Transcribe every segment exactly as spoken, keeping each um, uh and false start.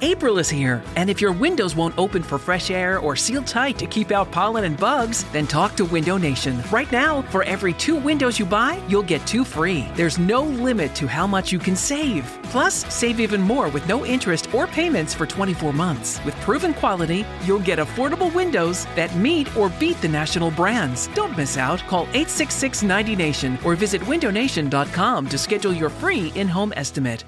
April is here, and if your windows won't open for fresh air or seal tight to keep out pollen and bugs, then talk to Window Nation. Right now, for every two windows you buy, you'll get two free. There's no limit to how much you can save. Plus, save even more with no interest or payments for twenty-four months. With proven quality, you'll get affordable windows that meet or beat the national brands. Don't miss out. Call eight six six, ninety nation or visit window nation dot com to schedule your free in-home estimate.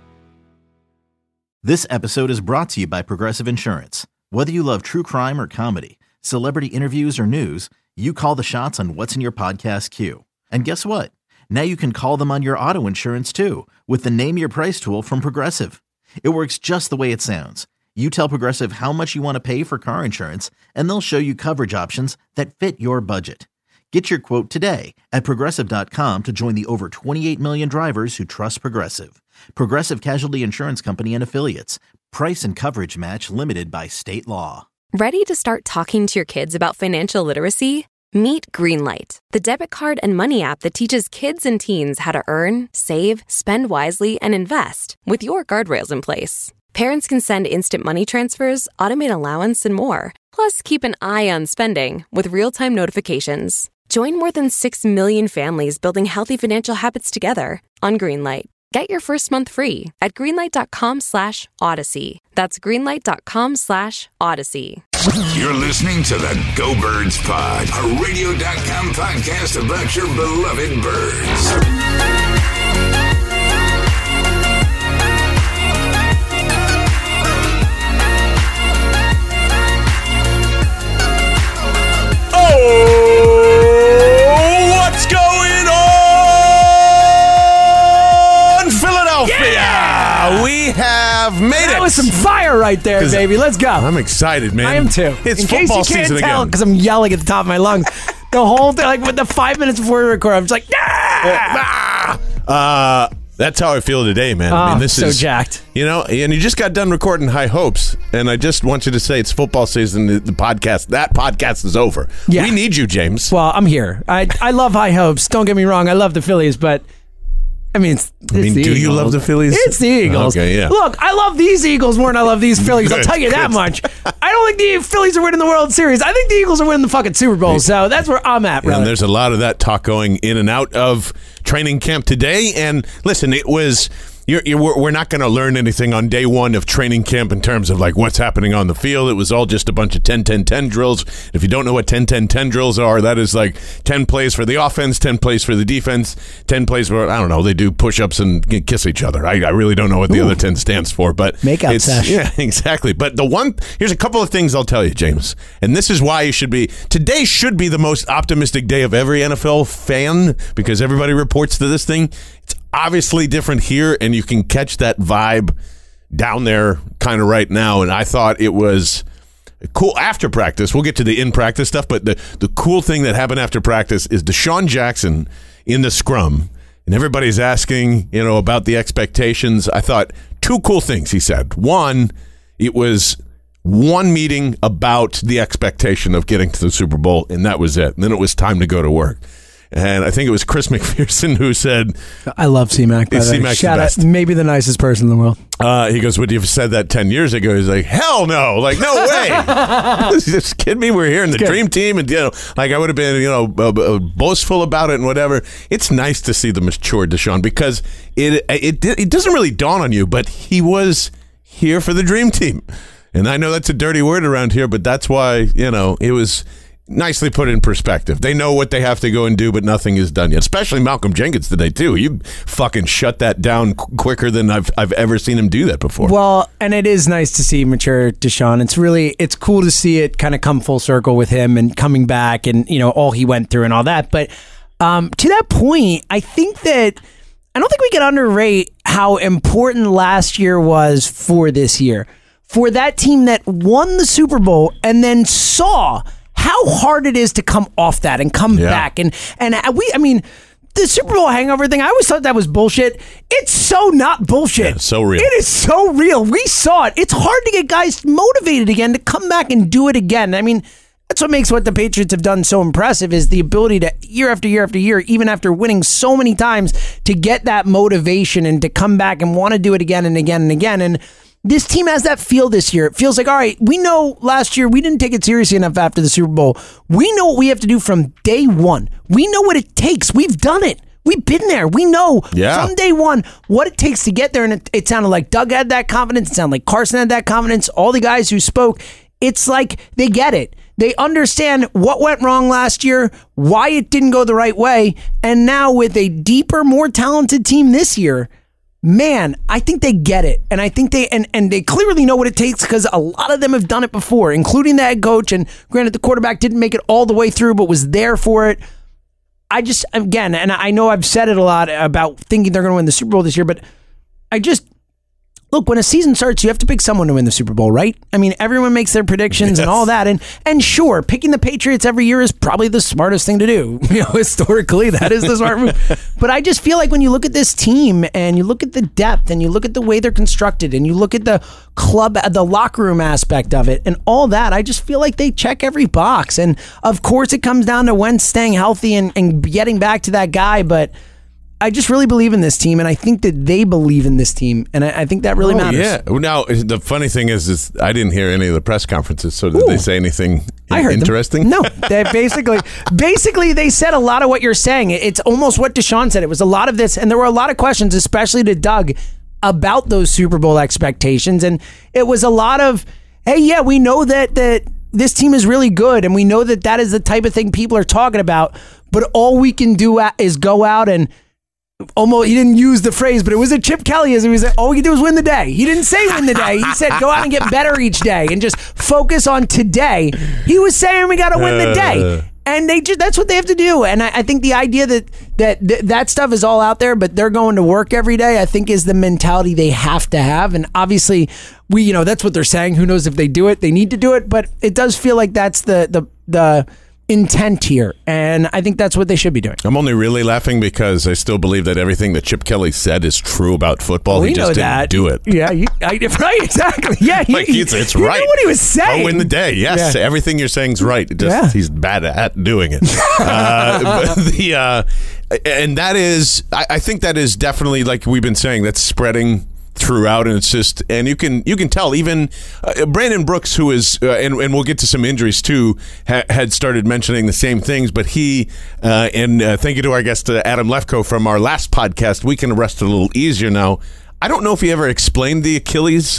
This episode is brought to you by Progressive Insurance. Whether you love true crime or comedy, celebrity interviews or news, you call the shots on what's in your podcast queue. And guess what? Now you can call them on your auto insurance too with the Name Your Price tool from Progressive. It works just the way it sounds. You tell Progressive how much you want to pay for car insurance, and they'll show you coverage options that fit your budget. Get your quote today at Progressive dot com to join the over twenty-eight million drivers who trust Progressive. Progressive Casualty Insurance Company and Affiliates. Price and coverage match limited by state law. Ready to start talking to your kids about financial literacy? Meet Greenlight, the debit card and money app that teaches kids and teens how to earn, save, spend wisely, and invest with your guardrails in place. Parents can send instant money transfers, automate allowance, and more. Plus, keep an eye on spending with real-time notifications. Join more than six million families building healthy financial habits together on Greenlight. Get your first month free at greenlight.com slash odyssey. That's greenlight.com slash odyssey. You're listening to the Go Birds Pod, a radio dot com podcast about your beloved birds. Oh, what's going on, Philadelphia? Yeah! We have made that it. That was some fire right there, baby. Let's go. I'm excited, man. I am too. It's In football case you can't season tell, because I'm yelling at the top of my lungs. The whole thing, like with the five minutes before we record, I'm just like, yeah! Uh, that's how I feel today, man. Oh, I mean, this so is jacked. You know, and you just got done recording High Hopes, and I just want you to say it's football season. The, the podcast, that podcast is over. Yeah. We need you, James. Well, I'm here. I I love High Hopes. Don't get me wrong. I love the Phillies, but I mean, it's, it's I mean, the do Eagles. you love the Phillies? It's the Eagles. Okay, yeah. Look, I love these Eagles more than I love these Phillies. I'll Good, tell you that good. much. I don't think the Phillies are winning the World Series. I think the Eagles are winning the fucking Super Bowl. So that's where I'm at, brother. And there's a lot of that talk going in and out of training camp today. And listen, it was. You're, you're, we're not going to learn anything on day one of training camp in terms of like what's happening on the field. It was all just a bunch of ten ten ten drills. If you don't know what ten ten ten drills are, that is like ten plays for the offense, ten plays for the defense, ten plays where, I don't know, they do push-ups and kiss each other. I, I really don't know what the Ooh. other ten stands for, but Make-out it's, sesh. yeah, exactly. But the one, here's a couple of things I'll tell you, James, and this is why you should be, today should be the most optimistic day of every N F L fan because everybody reports to this thing. It's obviously different here, and you can catch that vibe down there kind of right now. And I thought it was cool after practice. We'll get to the in-practice stuff, but the, the cool thing that happened after practice is Deshaun Jackson in the scrum, and everybody's asking, you know, about the expectations. I thought two cool things he said. One, it was one meeting about the expectation of getting to the Super Bowl, and that was it. And then it was time to go to work. And I think it was Chris McPherson who said, I love C-Mac. By the way. C-Mac's Shout the out, best. maybe the nicest person in the world. uh, he goes, would you have said that ten years ago? He's like, hell no. Like, no way. Just kidding me? We're here in the good. dream team. And, you know, like I would have been, you know, uh, uh, boastful about it and whatever. It's nice to see the mature Deshaun because it, it, it doesn't really dawn on you, but he was here for the dream team. And I know that's a dirty word around here, but that's why, you know, it was nicely put in perspective. They know what they have to go and do, but nothing is done yet. Especially Malcolm Jenkins today, too. You fucking shut that down qu- quicker than I've I've ever seen him do that before. Well, and it is nice to see mature Deshaun. It's really, it's cool to see it kind of come full circle with him and coming back and, you know, all he went through and all that. But um, to that point, I think that, I don't think we can underrate how important last year was for this year. For that team that won the Super Bowl and then saw how hard it is to come off that and come Yeah. back. And and we, I mean, the Super Bowl hangover thing, I always thought that was bullshit. It's so not bullshit. Yeah, so real. It is so real. We saw it. It's hard to get guys motivated again to come back and do it again. I mean, that's what makes what the Patriots have done so impressive is the ability to year after year after year, even after winning so many times, to get that motivation and to come back and want to do it again and again and again. And This team has that feel this year. It feels like, all right, we know last year we didn't take it seriously enough after the Super Bowl. We know what we have to do from day one. We know what it takes. We've done it. We've been there. We know yeah. from day one what it takes to get there. And it, it sounded like Doug had that confidence. It sounded like Carson had that confidence. All the guys who spoke, it's like they get it. They understand what went wrong last year, why it didn't go the right way. And now with a deeper, more talented team this year, man, I think they get it. And I think they and, and they clearly know what it takes because a lot of them have done it before, including the head coach. And granted, the quarterback didn't make it all the way through, but was there for it. I just, again, and I know I've said it a lot about thinking they're going to win the Super Bowl this year, but I just, look, when a season starts, you have to pick someone to win the Super Bowl, right? I mean, everyone makes their predictions yes. and all that. And and sure, picking the Patriots every year is probably the smartest thing to do. You know, historically, that is the smart move. But I just feel like when you look at this team and you look at the depth and you look at the way they're constructed and you look at the club, the locker room aspect of it and all that, I just feel like they check every box. And of course, it comes down to Wentz staying healthy and, and getting back to that guy. But I just really believe in this team, and I think that they believe in this team, and I, I think that really oh, matters. Yeah. Now, the funny thing is, is I didn't hear any of the press conferences, so did Ooh. they say anything I heard interesting? Them. No, they basically, basically they said a lot of what you're saying. It's almost what Deshaun said. It was a lot of this, and there were a lot of questions, especially to Doug, about those Super Bowl expectations, and it was a lot of, hey, yeah, we know that that this team is really good, and we know that that is the type of thing people are talking about, but all we can do is go out and almost, he didn't use the phrase, but it was a Chip Kelly as he was like, all we can do is win the day. He didn't say win the day. He said go out and get better each day and just focus on today. He was saying we got to win the day. And they just, that's what they have to do. And I, I think the idea that, that that that stuff is all out there, but they're going to work every day, I think is the mentality they have to have. And obviously, we, you know, that's what they're saying. Who knows if they do it? They need to do it. But it does feel like that's the the the intent here, and I think that's what they should be doing. I'm only really laughing because I still believe that everything that Chip Kelly said is true about football. We he just know didn't that. do it. Yeah, you, I, right, exactly. Yeah, he, like it's, it's you right. knew what he was saying. Go win the day. Yes, Yeah. everything you're saying is right. It just Yeah. he's bad at doing it. uh, but the uh, and that is, I, I think that is definitely, like we've been saying, that's spreading throughout, and it's just, and you can you can tell even uh, Brandon Brooks, who is uh, and and we'll get to some injuries too, ha- had started mentioning the same things, but he uh, and uh, thank you to our guest uh, Adam Lefko from our last podcast, we can rest a little easier now. I don't know if he ever explained the Achilles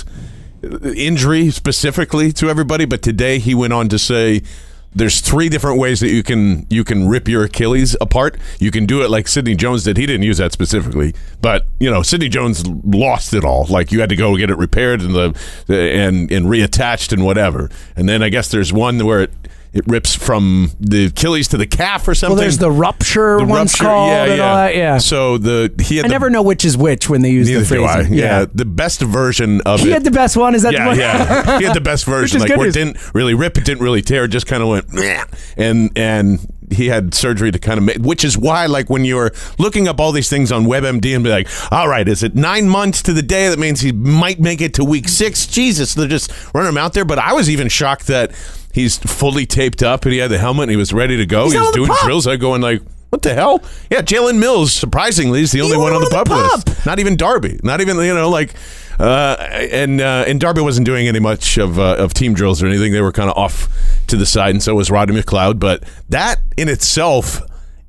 injury specifically to everybody, but today he went on to say there's three different ways that you can you can rip your Achilles apart. You can do it like Sidney Jones did. He didn't use that specifically, but you know, Sidney Jones lost it all. Like you had to go get it repaired and the and and reattached and whatever. And then I guess there's one where it it rips from the Achilles to the calf or something. Well, there's the rupture the one's rupture, called yeah, and yeah. all that. Yeah. So the he had I the, never know which is which when they use neither the do I. phrasing. Yeah. Yeah. the best version of He it. had the best one. Is that yeah, the one? yeah. He had the best version, is like good where it news. didn't really rip, it didn't really tear, it just kind of went, meh. and and he had surgery to kind of make, which is why, like when you're looking up all these things on WebMD and be like, all right, is it nine months to the day? That means he might make it to week six. Jesus, they're just running him out there. But I was even shocked that he's fully taped up and he had the helmet and he was ready to go. He's he was on the doing pup. drills. I going like, what the hell? Yeah, Jalen Mills, surprisingly, is the only He one on the went on pup the list. pup. Not even Darby. Not even, you know, like, uh, and uh, and Darby wasn't doing any much of uh, of team drills or anything. They were kind of off to the side, and so was Rodney McLeod. But that in itself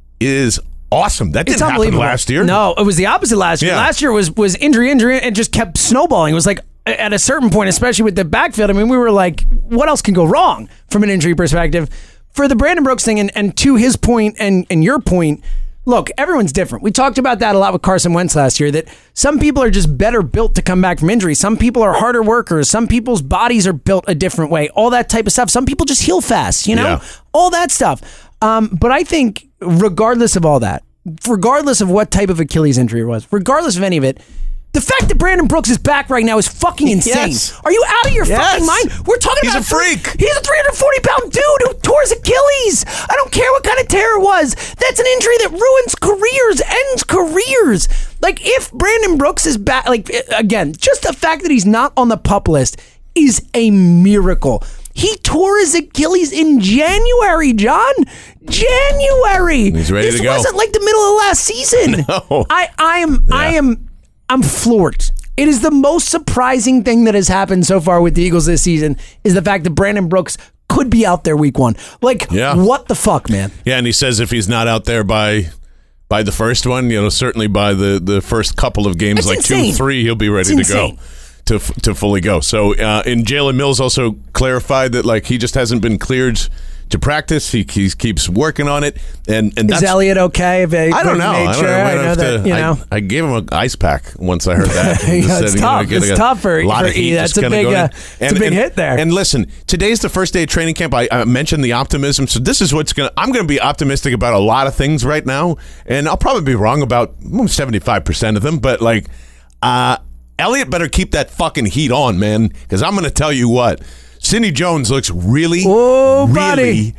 is awesome. That didn't It's happen unbelievable. last year. No, it was the opposite last year. Yeah. Last year was was injury, injury, and just kept snowballing. It was like at a certain point, especially with the backfield, I mean, we were like, what else can go wrong from an injury perspective? For the Brandon Brooks thing, and, and to his point and, and your point, look, everyone's different. We talked about that a lot with Carson Wentz last year, that some people are just better built to come back from injury. Some people are harder workers. Some people's bodies are built a different way. All that type of stuff. Some people just heal fast, you know? Yeah. All that stuff. Um, but I think regardless of all that, regardless of what type of Achilles injury it was, regardless of any of it, the fact that Brandon Brooks is back right now is fucking insane. Yes. Are you out of your Yes. fucking mind? We're talking He's about a freak. He's a three hundred forty pound dude who tore his Achilles. I don't care what kind of tear it was. That's an injury that ruins careers, ends careers. Like if Brandon Brooks is back, like again, just the fact that he's not on the PUP list is a miracle. He tore his Achilles in January, John. January. He's ready this to go. wasn't like the middle of last season. No. I, I am, I am, I'm floored. It is the most surprising thing that has happened so far with the Eagles this season is the fact that Brandon Brooks could be out there week one. Like, yeah. what the fuck, man? Yeah, and he says if he's not out there by by the first one, you know, certainly by the, the first couple of games, That's like insane. two, three, he'll be ready It's to insane. go. To, to fully go. So, uh, and Jalen Mills also clarified that like he just hasn't been cleared to practice. He, he keeps working on it. And, and Is that's, Elliott okay? If they I don't know. made I don't sure? know. I, might I know have that, to- you know. I, I gave him an ice pack once I heard that. Yeah, Just it's said, you know, tough. get It's a tough for- lot for of heat E. That's just a kinda big, going in. uh, it's a big hit there. And listen, today's the first day of training camp. I, I mentioned the optimism. So this is what's going to, I'm going to be optimistic about a lot of things right now. And I'll probably be wrong about seventy-five percent of them. But like, uh, Elliott better keep that fucking heat on, man, because I'm going to tell you what, Sidney Jones looks really, Oh, really, buddy.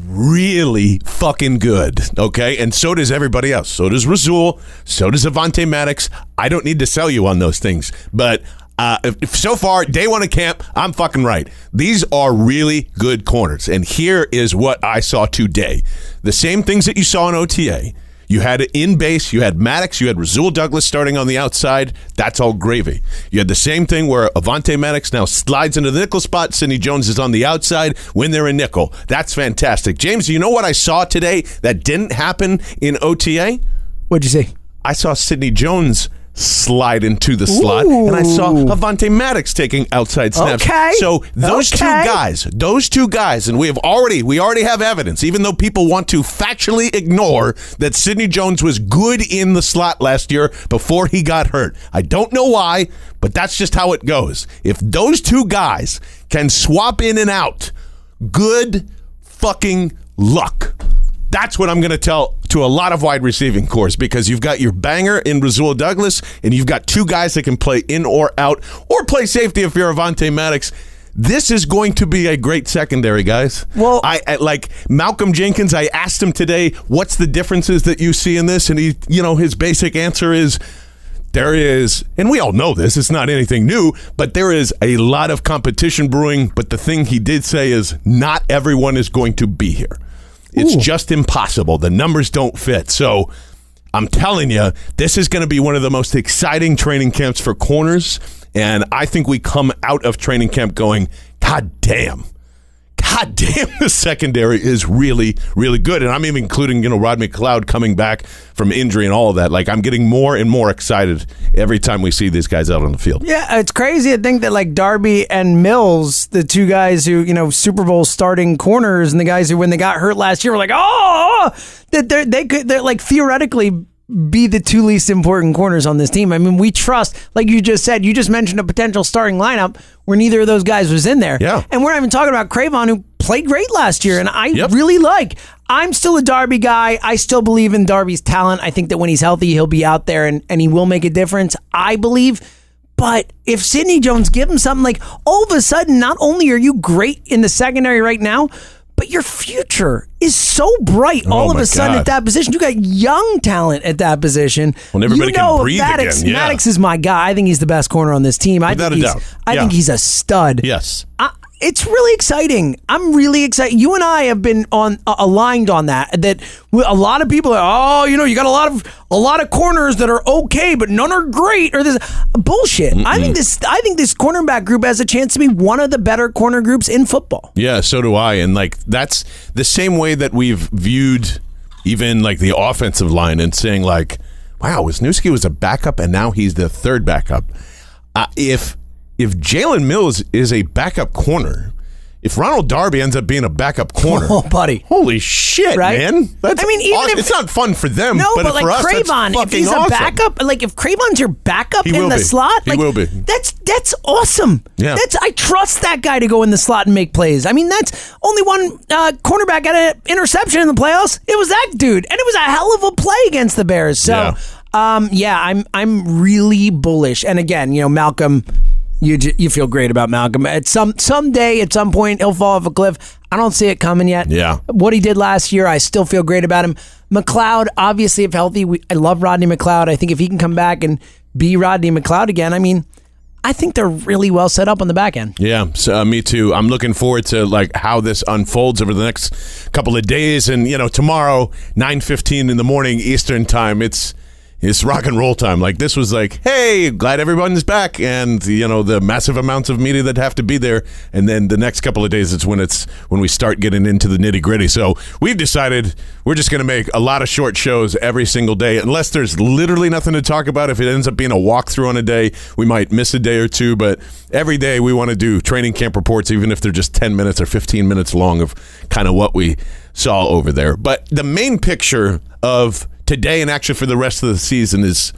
really fucking good, okay? And so does everybody else. So does Rasul. So does Avonte Maddox. I don't need to sell you on those things, but uh, if, if so far, day one of camp, I'm fucking right. These are really good corners, and here is what I saw today. The same things that you saw in O T A. You had it in base, you had Maddox, you had Rasul Douglas starting on the outside. That's all gravy. You had the same thing where Avonte Maddox now slides into the nickel spot. Sidney Jones is on the outside when they're in nickel. That's fantastic. James, you know what I saw today that didn't happen in O T A? What'd you say? I saw Sidney Jones slide into the slot, and I saw Avonte Maddox taking outside snaps. Okay. So those Okay. two guys, those two guys, and we have already, we already have evidence, even though people want to factually ignore that Sidney Jones was good in the slot last year before he got hurt. I don't know why, but that's just how it goes. If those two guys can swap in and out, good fucking luck. That's what I'm going to tell to a lot of wide receiving cores, because you've got your banger in Rasul Douglas, and you've got two guys that can play in or out or play safety if you're Avonte Maddox. This is going to be a great secondary, guys. Well, I, I like Malcolm Jenkins. I asked him today, what's the differences that you see in this? And he, you know, his basic answer is, there is, and we all know this, it's not anything new, but there is a lot of competition brewing. But the thing he did say is not everyone is going to be here. It's Ooh. just impossible. The numbers don't fit. So I'm telling you, this is going to be one of the most exciting training camps for corners. And I think we come out of training camp going, God damn. God damn, the secondary is really, really good. And I'm even including, you know, Rod McLeod coming back from injury and all of that. Like, I'm getting more and more excited every time we see these guys out on the field. Yeah, it's crazy to think that like Darby and Mills, the two guys who, you know, Super Bowl starting corners, and the guys who, when they got hurt last year, were like, oh, that they they could, they're like theoretically be the two least important corners on this team. I mean, we trust, like you just said, you just mentioned a potential starting lineup where neither of those guys was in there. Yeah. And we're not even talking about Cravon, who played great last year, and I Yep. really like. I'm still a Darby guy. I still believe in Darby's talent. I think that when he's healthy, he'll be out there and, and he will make a difference, I believe. But if Sidney Jones give him something, like all of a sudden, not only are you great in the secondary right now, but your future is so bright all Oh of my a sudden God. at that position. You got young talent at that position. Well, everybody you know can breathe Maddox, again, yeah. Maddox is my guy. I think he's the best corner on this team. I Without think a he's, doubt. I Yeah. think he's a stud. Yes. I, it's really exciting. I'm really excited. You and I have been on uh, aligned on that. That we- a lot of people are, oh, you know, you got a lot of a lot of corners that are okay, but none are great. Or this bullshit. Mm-mm. I think this. I think this cornerback group has a chance to be one of the better corner groups in football. Yeah, so do I. And like that's the same way that we've viewed even like the offensive line and saying like, wow, Wisniewski was a backup and now he's the third backup. Uh, if if Jalen Mills is a backup corner, if Ronald Darby ends up being a backup corner, Oh, buddy. holy shit, Right? man! That's I mean, even awesome. if- it's not fun for them, No, but, but, like for us, that's Cravon, if fucking he's a awesome. backup, like if Cravon's your backup He in will the be. slot, He like will be. that's that's awesome. Yeah. That's I trust that guy to go in the slot and make plays. I mean, that's only one uh, cornerback got an interception in the playoffs. It was that dude, and it was a hell of a play against the Bears. So, Yeah. um, yeah, I'm I'm really bullish. And again, you know, Malcolm. You j- you feel great about Malcolm. At some someday, at some point, he'll fall off a cliff. I don't see it coming yet. Yeah. What he did last year, I still feel great about him. McLeod, obviously, if healthy, we, I love Rodney McLeod. I think if he can come back and be Rodney McLeod again, I mean, I think they're really well set up on the back end. Yeah, so, uh, me too. I'm looking forward to like how this unfolds over the next couple of days, and you know, tomorrow, nine fifteen in the morning Eastern time. It's it's rock and roll time. Like, this was like, hey, glad everyone's back, and you know, the massive amounts of media that have to be there. And then the next couple of days, it's when it's when we start getting into the nitty gritty. So we've decided we're just going to make a lot of short shows every single day, unless there's literally nothing to talk about. If it ends up being a walkthrough on a day, we might miss a day or two. But every day we want to do training camp reports, even if they're just ten minutes or fifteen minutes long, of kind of what we saw over there. But the main picture of today and actually for the rest of the season is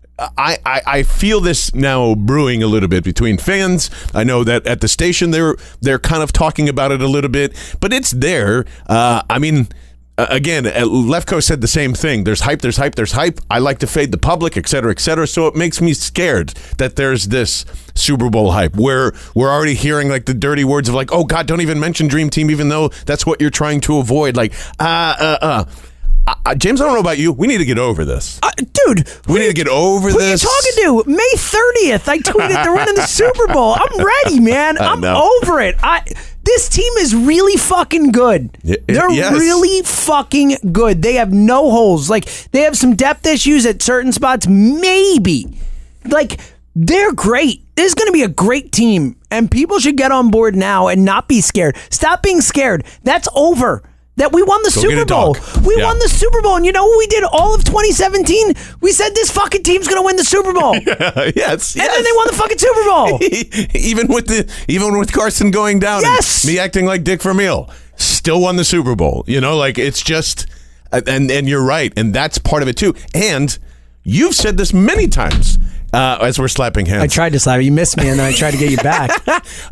I, I, I feel this now brewing a little bit between fans. I know that at the station they're they're kind of talking about it a little bit, but it's there. Uh, I mean, uh, again, uh, Lefko said the same thing. There's hype, there's hype, there's hype. I like to fade the public, et cetera, et cetera. So it makes me scared that there's this Super Bowl hype where we're already hearing like the dirty words of like, oh God, don't even mention Dream Team, even though that's what you're trying to avoid. Like, uh, uh, uh. Uh, James, I don't know about you. We need to get over this. Uh, dude. We need to get over who this. Who are you talking to? May thirtieth, I tweeted they're winning the Super Bowl. I'm ready, man. I'm over it. I This team is really fucking good. Y- they're yes. really fucking good. They have no holes. Like, they have some depth issues at certain spots, maybe. Like, they're great. This is going to be a great team, and people should get on board now and not be scared. Stop being scared. That's over. That we won the Go Super Bowl. We yeah. won the Super Bowl. And you know what we did all of twenty seventeen? We said this fucking team's going to win the Super Bowl. yeah, yes. And yes. then they won the fucking Super Bowl. even with the even with Carson going down yes. and me acting like Dick Vermeil, still won the Super Bowl. You know, like, it's just, and and you're right. And that's part of it too. And you've said this many times uh, as we're slapping hands. I tried to slap you. You missed me, and then I tried to get you back.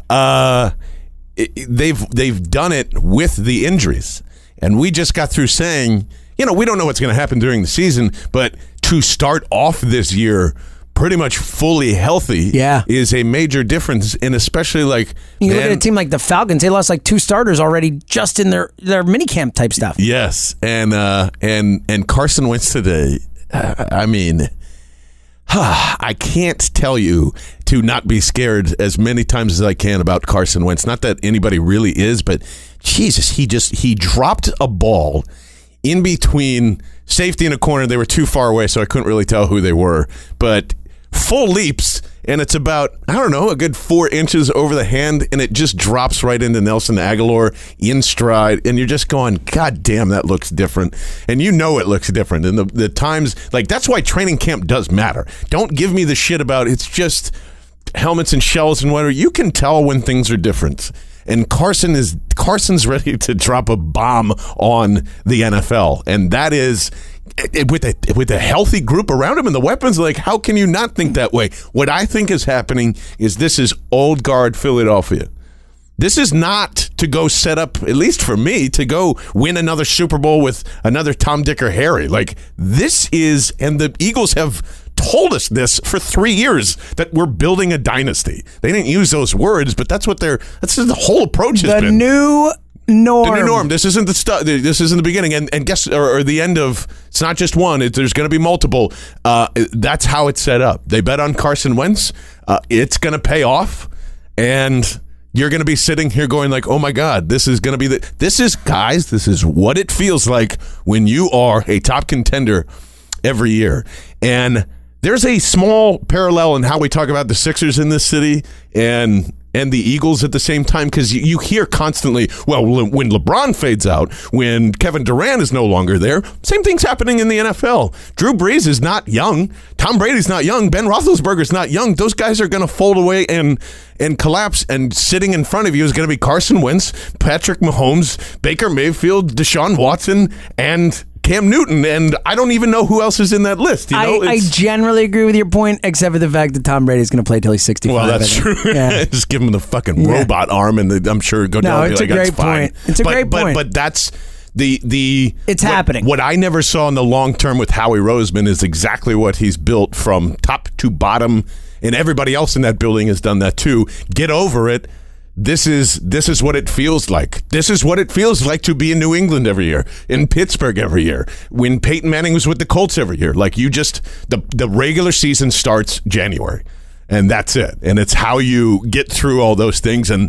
uh, it, they've they've done it with the injuries. And we just got through saying, you know, we don't know what's going to happen during the season, but to start off this year pretty much fully healthy yeah. is a major difference. And especially like, you man, look at a team like the Falcons, they lost like two starters already just in their, their minicamp type stuff. Yes. And, uh, and, and Carson Wentz today, uh, I mean, I can't tell you to not be scared as many times as I can about Carson Wentz. Not that anybody really is, but Jesus, he just he dropped a ball in between safety and a corner. They were too far away, so I couldn't really tell who they were. But full leaps, and it's about, I don't know, a good four inches over the hand, and it just drops right into Nelson Aguilar in stride. And you're just going, God damn, that looks different. And you know it looks different. And the, the times, like, that's why training camp does matter. Don't give me the shit about it's just helmets and shells and whatever. You can tell when things are different. And Carson is Carson's ready to drop a bomb on the N F L, and that is with a with a healthy group around him and the weapons. Like, how can you not think that way? What I think is happening is this is old guard Philadelphia. This is not to go set up, at least for me, to go win another Super Bowl with another Tom, Dick, or Harry. Like, this is, and the Eagles have told us this for three years, that we're building a dynasty. They didn't use those words, but that's what they're, that's the whole approach has the been. The new norm. The new norm. This isn't the stu- This isn't the beginning. And, and guess, or, or the end of, it's not just one, it, there's going to be multiple. Uh, that's how it's set up. They bet on Carson Wentz. Uh, it's going to pay off. And you're going to be sitting here going like, oh my God, this is going to be the, this is, guys, this is what it feels like when you are a top contender every year. And there's a small parallel in how we talk about the Sixers in this city and and the Eagles at the same time, because you, you hear constantly, well, when LeBron fades out, when Kevin Durant is no longer there, same thing's happening in the N F L. Drew Brees is not young. Tom Brady's not young. Ben Roethlisberger's not young. Those guys are going to fold away and and collapse, and sitting in front of you is going to be Carson Wentz, Patrick Mahomes, Baker Mayfield, Deshaun Watson, and Cam Newton, and I don't even know who else is in that list. You know? I, I generally agree with your point, except for the fact that Tom Brady is going to play till he's sixty-five. Well, that's true. Yeah. Just give him the fucking yeah. robot arm, and the, I'm sure go down. No, it's like, a great fine. point. It's a but, great but, point. But that's the the. It's what, happening. What I never saw in the long term with Howie Roseman is exactly what he's built from top to bottom, and everybody else in that building has done that too. Get over it. This is this is what it feels like. This is what it feels like to be in New England every year, in Pittsburgh every year, when Peyton Manning was with the Colts every year. Like, you just, the the regular season starts January, and that's it. And it's how you get through all those things. And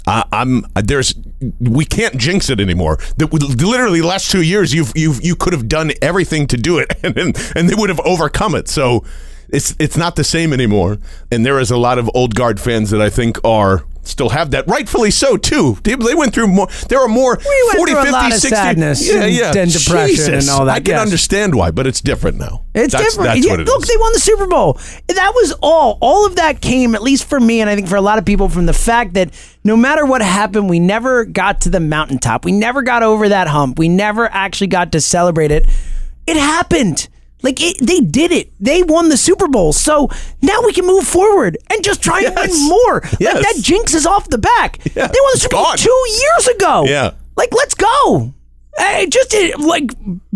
Uh, I'm there's we can't jinx it anymore. The, literally, the last two years, you've you've you could have done everything to do it, and and, and they would have overcome it. So it's it's not the same anymore. And there is a lot of old guard fans that I think are still have that, rightfully so too. They, they went through more. There are more we forty, went through fifty, a lot of sixty, sadness yeah, and, yeah, and depression Jesus. and all that. I can yes. understand why, but it's different now. It's that's, different. That's Yeah, what it look, is. they won the Super Bowl. That was all. All of that came, at least for me, and I think for a lot of people, from the fact that no matter what happened, we never got to the mountaintop. We never got over that hump. We never actually got to celebrate it. It happened. Like, it, they did it. They won the Super Bowl. So now we can move forward and just try Yes. and win more. Yes. Like, that jinx is off the back. Yeah. They won the It's Super Bowl gone. two years ago. Yeah. Like, let's go. Hey, just uh, like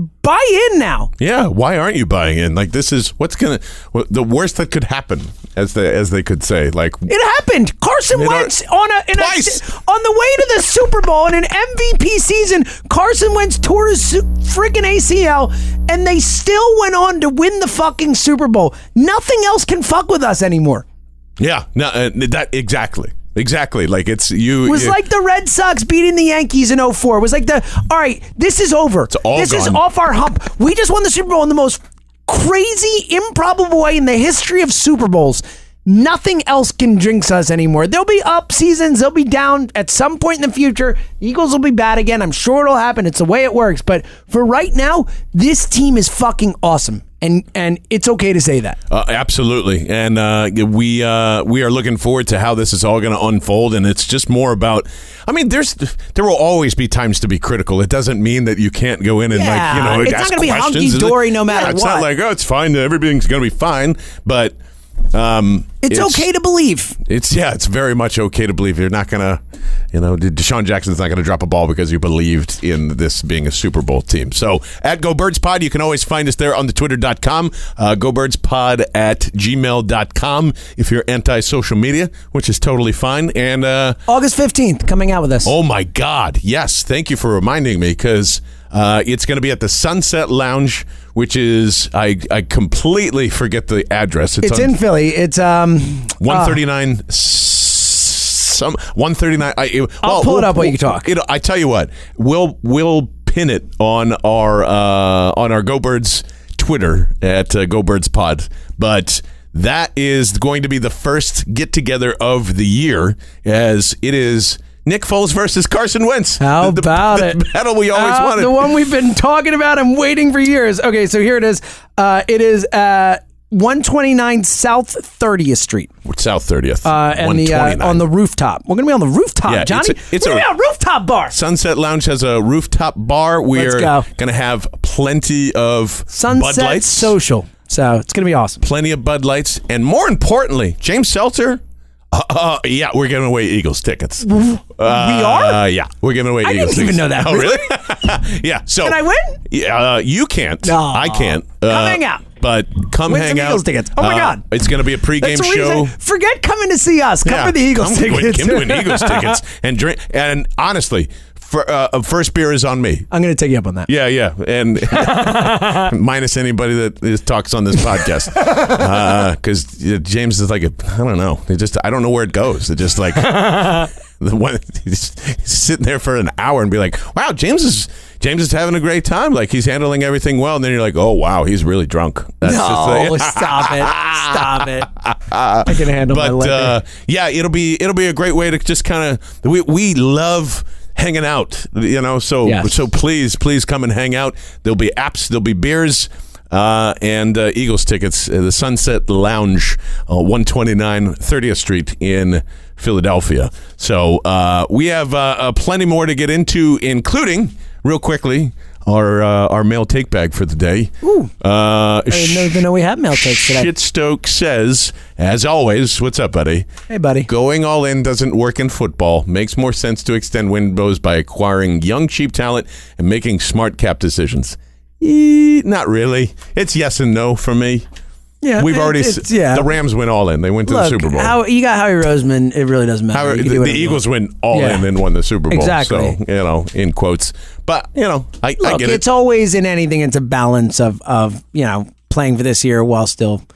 buy in now. Yeah, why aren't you buying in? Like, this is what's gonna what, the worst that could happen, as they as they could say. Like, It happened. Carson It Wentz are- on a, in Twice. a on the way to the Super Bowl in an M V P season. Carson Wentz tore his su- freaking A C L, and they still went on to win the fucking Super Bowl. Nothing else can fuck with us anymore. yeah, no, uh, that exactly, exactly. Like, it's you. It was you- like the Red Sox beating the Yankees in oh four. It was like the, all right, this is over. all this is gone. off our hump. We just won the Super Bowl in the most crazy, improbable way in the history of Super Bowls. Nothing else can jinx us anymore. There'll be up seasons. They'll be down at some point in the future. Eagles will be bad again. I'm sure it'll happen. It's the way it works. But for right now, this team is fucking awesome. And and it's okay to say that. Uh, absolutely, and uh, we uh, we are looking forward to how this is all going to unfold. And it's just more about. I mean, there's there will always be times to be critical. It doesn't mean that you can't go in and Yeah, like you know it's not ask gonna be questions. hunky-dory no matter yeah, it's what. not like oh, it's fine. Everything's going to be fine. But um, It's, okay to believe. It's yeah, it's very much okay to believe. You're not gonna, you know, Deshaun Jackson's not gonna drop a ball because you believed in this being a Super Bowl team. So at Go Birds Pod, you can always find us there on the twitter dot com, uh, go birds pod at gmail dot com if you're anti-social media, which is totally fine. And uh, August fifteenth, coming out with us. oh my God, yes, thank you for reminding me because uh, it's going to be at the Sunset Lounge, which is I I completely forget the address. It's on, in Philly. It's um one thirty-nine some one thirty-nine I, well, I'll pull it we'll- up while you we'll- talk. it- I tell you what, we'll we'll pin it on our uh, on our Go Birds Twitter at uh, Go Birds Pod. But that is going to be the first get together of the year, as it is Nick Foles versus Carson Wentz. How the, about the, it? The battle we always Uh, wanted. The one we've been talking about and waiting for years. Okay, so here it is. Uh, it is uh, one twenty-nine South thirtieth Street. South thirtieth. Uh, and the uh, on the rooftop. We're gonna be on the rooftop, Yeah, Johnny. it's a- it's We're gonna a- be on a rooftop bar. Sunset Lounge has a rooftop bar. Let's We're go. going to have plenty of Bud Sunset Lights. Social. So it's gonna be awesome. Plenty of Bud Lights. And more importantly, James Seltzer. Uh, uh, yeah, we're giving away Eagles tickets. Uh, we are? Uh, yeah, we're giving away I Eagles didn't even tickets. know that. Oh, really? Yeah. So Can I win? Yeah, uh, you can't. No. I can't. Come Uh, hang out. But come Win hang some out. Eagles tickets. Oh, my Uh, God. It's going to be a pregame That's the show. reason. Forget coming to see us. Come Yeah, for the Eagles come tickets. Win, come win Eagles tickets and drink. And honestly, for, uh, first beer is on me. I'm gonna take you up on that. Yeah, yeah, and minus anybody that is, talks on this podcast, because uh, James is like a, I don't know, it just I don't know where it goes. It just like the one he's sitting there for an hour and be like, wow, James is James is having a great time, like he's handling everything well, and then you're like, oh wow, he's really drunk. That's No, just stop it, stop it. I can handle my but liquor. uh, yeah, it'll be it'll be a great way to just kind of we we love hanging out, you know. So Yes. so please please come and hang out. There'll be apps, there'll be beers, uh, and uh, Eagles tickets. Uh, the Sunset Lounge, uh, one twenty-nine thirtieth Street in Philadelphia. So uh, we have uh, uh, plenty more to get into, including real quickly. Our uh, our mail take bag for the day. Ooh. Uh, I didn't even know we had mail takes today. Shitstoke says, as always, what's up, buddy? Hey, buddy. Going all in doesn't work in football. Makes more sense to extend windows by acquiring young, cheap talent and making smart cap decisions. Eh, not really. It's yes and no for me. Yeah, We've it- already it's- s- yeah. the Rams went all in. They went to Look, the Super Bowl. How, you got Howie Roseman. It really doesn't matter. How- You can the do the whatever you Eagles want. went all Yeah. in and won the Super Bowl. Exactly. So, you know, in quotes. But, you know, I, I Look, get it's it. always in anything. It's a balance of of you know playing for this year while still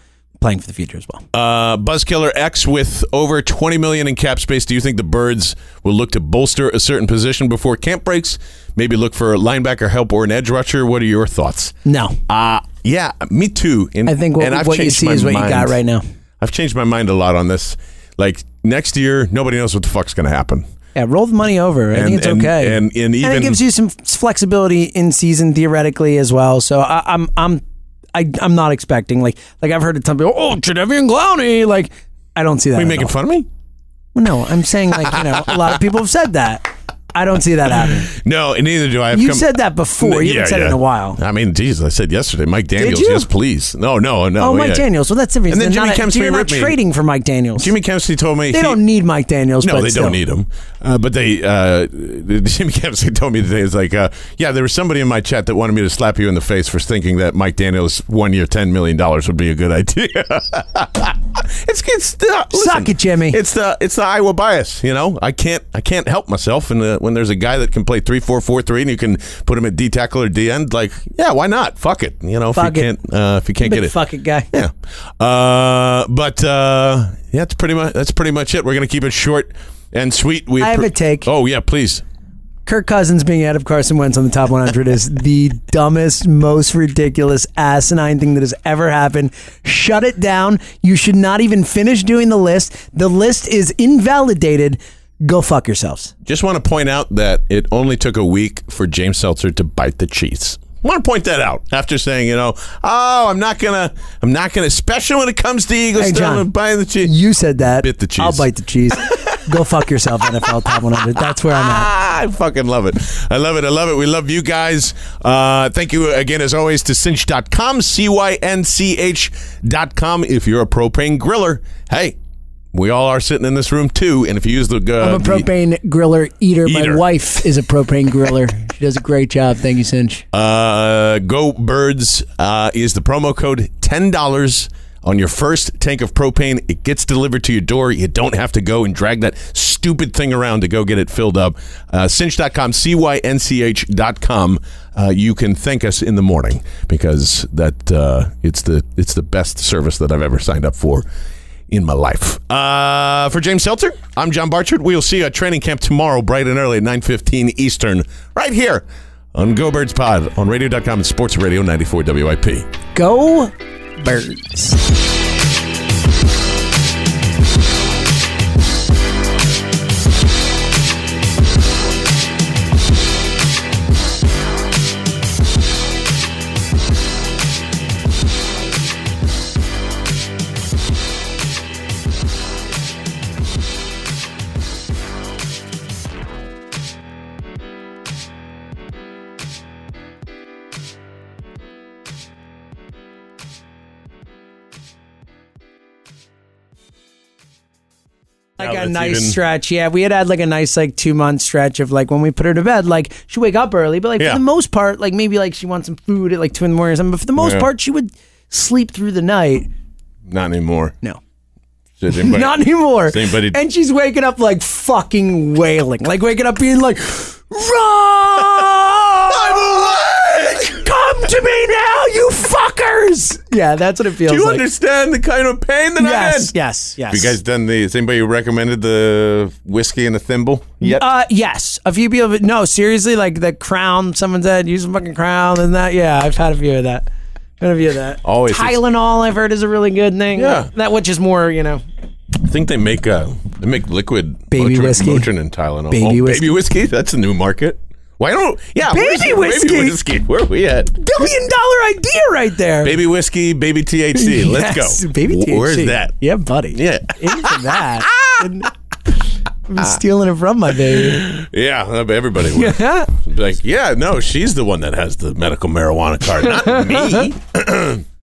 playing for the future as well. Uh, Buzzkiller X with over twenty million dollars in cap space. Do you think the Birds will look to bolster a certain position before camp breaks? Maybe look for a linebacker help or an edge rusher? What are your thoughts? No. Uh, yeah, me too. And, I think what, and I've what you changed see my is what mind. you got right now. I've changed my mind a lot on this. Like, next year, nobody knows what the fuck's going to happen. Yeah, roll the money over. I And- think it's and- okay. and- and even- it gives you some flexibility in season theoretically as well. So I, I'm I'm I, I'm not expecting like like I've heard a ton of people. Oh, Jadeveon Clowney. Like I don't see that. Are you at making all. fun of me? Well, no, I'm saying like you know a lot of people have said that. I don't see that happening. No, and neither do I. I've You come- said that before. You Yeah, haven't said yeah. it in a while. I mean, Jesus, I said yesterday, Mike Daniels, you? yes, please. No, no, no. Oh, Mike yeah. Daniels. Well, that's different. And then They're Jimmy not, Kempsley you're not ripped me. trading for Mike Daniels. Jimmy Kempsley told me they he- don't need Mike Daniels. No, but they still. don't need him. Uh, but they, uh, Jimmy Kempsley told me today, it's like, uh, yeah, there was somebody in my chat that wanted me to slap you in the face for thinking that Mike Daniels one year, ten million dollars would be a good idea. it's, it's the, listen, Suck it, Jimmy. It's the, it's the Iowa bias, you know? I can't, I can't help myself. And uh, when there's a guy that can play three four four three and you can put him at D tackle or D end, like, yeah, why not? Fuck it. You know, if Fuck you it. can't, uh, if you can't Big get it. fuck it guy. Yeah. Uh, but uh, yeah, that's pretty much that's pretty much it. We're gonna keep it short and sweet. We I have appro- a take. Oh yeah, please. Kirk Cousins being out of Carson Wentz on the top one hundred is the dumbest, most ridiculous, asinine thing that has ever happened. Shut it down. You should not even finish doing the list. The list is invalidated. Go fuck yourselves. Just want to point out that it only took a week for James Seltzer to bite the cheese. I want to point that out after saying, you know, oh, I'm not gonna, I'm not gonna, especially when it comes to Eagles Hey, stuff John, and biting the cheese. You said that. Bit the cheese. I'll bite the cheese. Go fuck yourself, N F L top one hundred. That's where I'm at. Ah, I fucking love it. I love it. I love it. We love you guys. Uh, thank you again, as always, to cinch dot com, C Y N C H dot com. If you're a propane griller, hey, we all are sitting in this room too. And if you use the, uh, I'm a the- propane griller eater. Eater. My wife is a propane griller. She does a great job. Thank you, Cinch. Uh, Go Birds uh, is the promo code, ten dollars on your first tank of propane. It gets delivered to your door. You don't have to go and drag that stupid thing around to go get it filled up. Uh, cinch dot com, C Y N C H dot com. Uh, you can thank us in the morning because that uh, it's the it's the best service that I've ever signed up for in my life. Uh, for James Seltzer, I'm John Barchard. We'll see you at training camp tomorrow, bright and early at nine fifteen Eastern, right here on Go Birds Pod on radio dot com and Sports Radio ninety-four W I P. Go Birds. Like Now a that's nice even- stretch. Yeah, we had had like a nice like two month stretch of like when we put her to bed, like she'd wake up early, but like Yeah. for the most part, like maybe like she wants some food at like two in the morning or something. But for the most Yeah. part, she would sleep through the night. Not anymore. No. Does anybody- Not anymore. Does anybody- And she's waking up like fucking wailing. Like waking up being like, run! I'm awake! Come to me now, you fuckers! Yeah, that's what it feels Do you like. understand the kind of pain that I'm in? Yes, yes, yes. Have you guys done the, has anybody recommended the whiskey and the thimble yet? Uh, yes, a few people. No, seriously, like the Crown. Someone said use a fucking Crown and that. Yeah, I've had a few of that. Had a few of that. Always. Tylenol, I've heard, is a really good thing. Yeah. that which is more, you know. I think they make uh, they make liquid Baby Motrin, whiskey? Motrin and Tylenol. Baby oh, whiskey? Baby whiskey? That's a new market. Why don't? Yeah, where's- Baby whiskey? Baby whiskey. Where are we at? Billion dollar idea right there. Baby whiskey, baby T H C. Let's Yes, go. Baby T H C. Where's that? Yeah, buddy. Yeah. In for that. And I'm stealing it from my baby. Yeah, everybody would. Like, yeah, no, she's the one that has the medical marijuana card, not me.